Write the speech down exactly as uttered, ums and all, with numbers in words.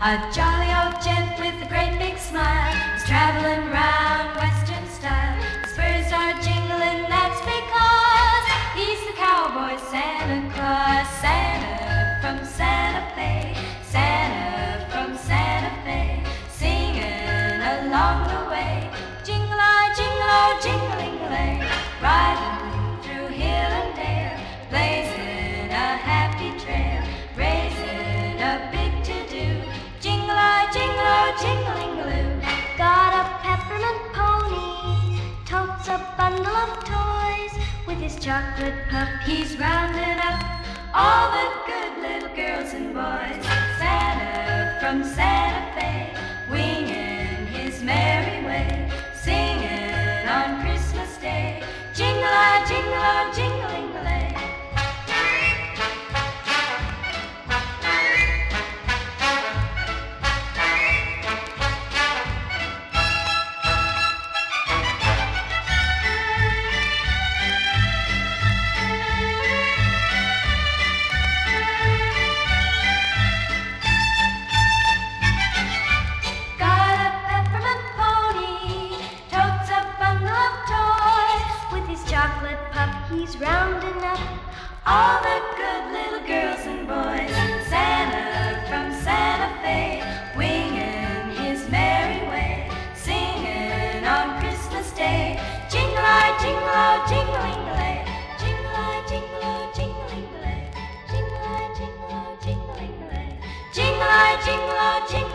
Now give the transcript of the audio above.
A jolly old gent with a great big smile is traveling round Western style. His spurs are jingling, that's because he's the cowboy Santa Claus. Santa from Santa Fe, Santa from Santa Fe, singing along the way. Jingle-I, jingle-oh, jingling-a-lay, riding through hill and dale, blazing a happy trail, raising a big to-do. Jingle-I, jingle-oh, jingling-a-loo. Got a peppermint pony, totes a bundle of toys. With his chocolate pup, He's rounding up all the good little girls and boys. Santa from Santa Fe, winging his merry way, singing on Christmas Day. Jingle-I, jingle-oh, jingling-a-lay. chocolate pup, he's rounding up all the good little girls and boys. Santa from Santa Fe, winging his merry way, singing on Christmas Day. Jingle-I, jingle-oh, jingling-a-lay, jingle-I, jingle-oh, jingling-a-lay, jingle-I, jingle-oh, jingling-a-lay, jingle-I, jingle-oh, jingling-a-lay.